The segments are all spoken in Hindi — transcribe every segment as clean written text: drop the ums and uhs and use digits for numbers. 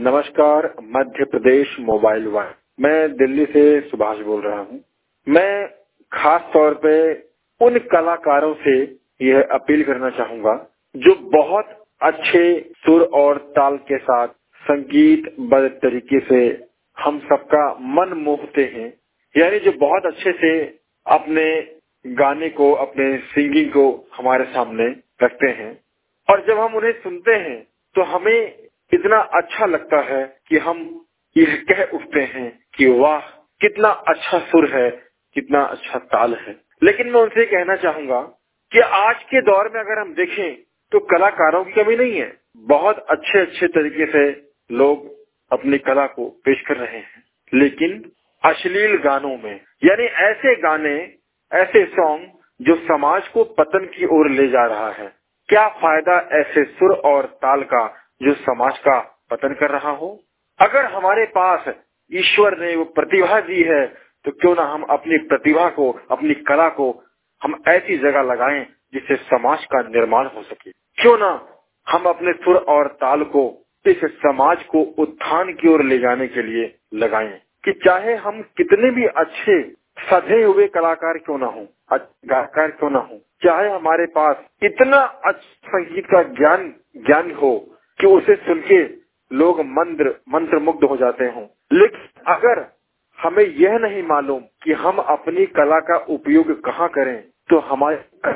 नमस्कार। मध्य प्रदेश मोबाइल वन, मैं दिल्ली से सुभाष बोल रहा हूँ। मैं खास तौर पे उन कलाकारों से यह अपील करना चाहूंगा जो बहुत अच्छे सुर और ताल के साथ संगीतबद्ध तरीके से हम सबका मन मोहते हैं, यानी जो बहुत अच्छे से अपने गाने को, अपने सिंगिंग को हमारे सामने रखते हैं और जब हम उन्हें सुनते हैं तो हमें इतना अच्छा लगता है कि हम यह कह उठते हैं कि वाह, कितना अच्छा सुर है, कितना अच्छा ताल है। लेकिन मैं उनसे कहना चाहूंगा कि आज के दौर में अगर हम देखें तो कलाकारों की कमी नहीं है। बहुत अच्छे अच्छे तरीके से लोग अपनी कला को पेश कर रहे हैं, लेकिन अश्लील गानों में, यानी ऐसे गाने, ऐसे सॉन्ग जो समाज को पतन की ओर ले जा रहा है। क्या फायदा ऐसे सुर और ताल का जो समाज का पतन कर रहा हो? अगर हमारे पास ईश्वर ने वो प्रतिभा दी है तो क्यों ना हम अपनी प्रतिभा को, अपनी कला को हम ऐसी जगह लगाएं जिससे समाज का निर्माण हो सके। क्यों ना हम अपने सुर और ताल को इस समाज को उत्थान की ओर ले जाने के लिए लगाएं कि चाहे हम कितने भी अच्छे सधे हुए कलाकार क्यों ना हो, गायकार क्यों ना हो, चाहे हमारे पास इतना अच्छा संगीत का ज्ञान हो कि उसे सुन के लोग मंत्र मुग्ध हो जाते हों, लेकिन अगर हमें यह नहीं मालूम कि हम अपनी कला का उपयोग कहाँ करें तो हमारे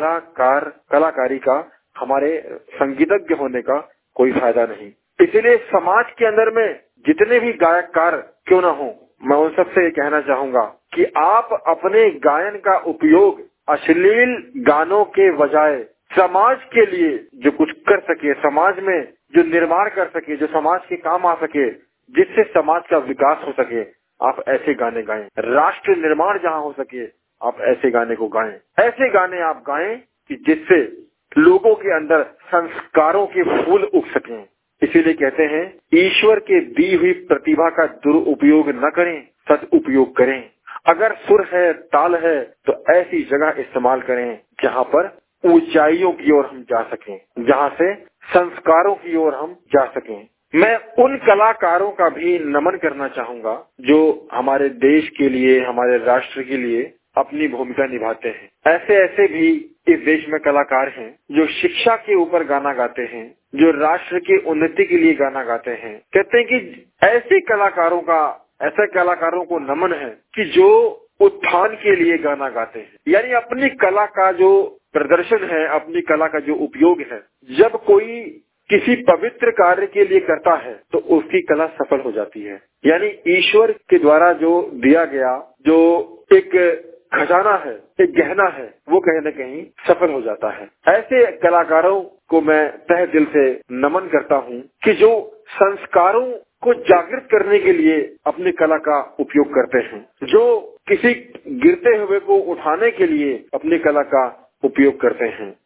कलाकारी का, हमारे संगीतज्ञ होने का कोई फायदा नहीं। इसलिए समाज के अंदर में जितने भी गायककार क्यों ना हो, मैं उन सबसे ये कहना चाहूंगा कि आप अपने गायन का उपयोग अश्लील गानों के बजाय समाज के लिए जो कुछ कर सके, समाज में जो निर्माण कर सके, जो समाज के काम आ सके, जिससे समाज का विकास हो सके, आप ऐसे गाने गाएं। राष्ट्र निर्माण जहाँ हो सके आप ऐसे गाने को गाएं। ऐसे गाने आप गाएं कि जिससे लोगों के अंदर संस्कारों के फूल उग सकें। इसीलिए कहते हैं ईश्वर के दी हुई प्रतिभा का दुरुपयोग न करें, सदुपयोग करें। अगर सुर है, ताल है तो ऐसी जगह इस्तेमाल करें जहाँ पर ऊंचाइयों की ओर हम जा सकें, जहाँ से संस्कारों की ओर हम जा सकें। मैं उन कलाकारों का भी नमन करना चाहूंगा जो हमारे देश के लिए, हमारे राष्ट्र के लिए अपनी भूमिका निभाते हैं। ऐसे ऐसे भी इस देश में कलाकार हैं जो शिक्षा के ऊपर गाना गाते हैं, जो राष्ट्र की उन्नति के लिए गाना गाते हैं। कहते हैं कि ऐसे कलाकारों को नमन है कि जो उत्थान के लिए गाना गाते हैं, यानी अपनी कला का जो प्रदर्शन है, अपनी कला का जो उपयोग है, जब कोई किसी पवित्र कार्य के लिए करता है तो उसकी कला सफल हो जाती है। यानी ईश्वर के द्वारा जो दिया गया जो एक खजाना है, एक गहना है, वो कहीं न कहीं सफल हो जाता है। ऐसे कलाकारों को मैं तहे दिल से नमन करता हूँ कि जो संस्कारों को जागृत करने के लिए अपनी कला का उपयोग करते हैं, जो किसी गिरते हुए को उठाने के लिए अपनी कला का उपयोग करते हैं।